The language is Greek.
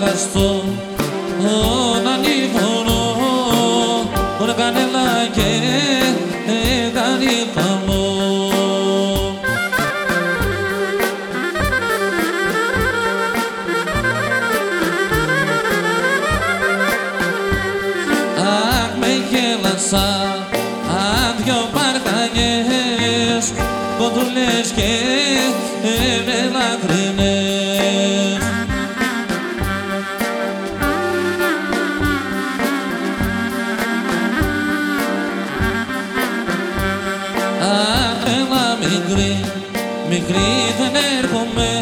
αγαστό να νυχωνώ μόνο κανέλα και κάνει χαμό. Αχ, με γέλασα δυο παρκανιές κοντούλες και λαχρινές. Αχ, έλα μικρή, μικρή δεν έρχομαι